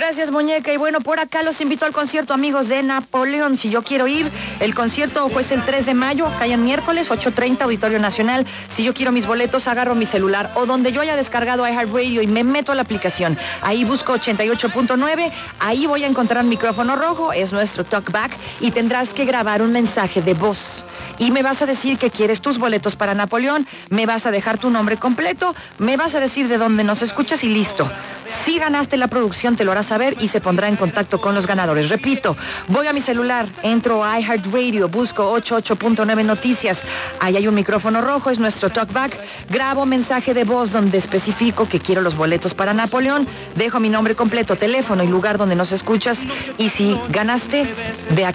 Gracias, muñeca. Y bueno, por acá los invito al concierto, amigos de Napoleón. Si yo quiero ir, el concierto es el 3 de mayo, cae en miércoles, 8:30, Auditorio Nacional. Si yo quiero mis boletos, agarro mi celular o donde yo haya descargado iHeartRadio y me meto a la aplicación. Ahí busco 88.9, ahí voy a encontrar micrófono rojo, es nuestro talkback, y tendrás que grabar un mensaje de voz. Y me vas a decir que quieres tus boletos para Napoleón, me vas a dejar tu nombre completo, me vas a decir de dónde nos escuchas y listo. Si ganaste la producción, te lo hará saber y se pondrá en contacto con los ganadores. Repito, voy a mi celular, entro a iHeartRadio, busco 88.9 Noticias. Ahí hay un micrófono rojo, es nuestro talkback. Grabo mensaje de voz donde especifico que quiero los boletos para Napoleón. Dejo mi nombre completo, teléfono y lugar donde nos escuchas. Y si ganaste, ve aquí.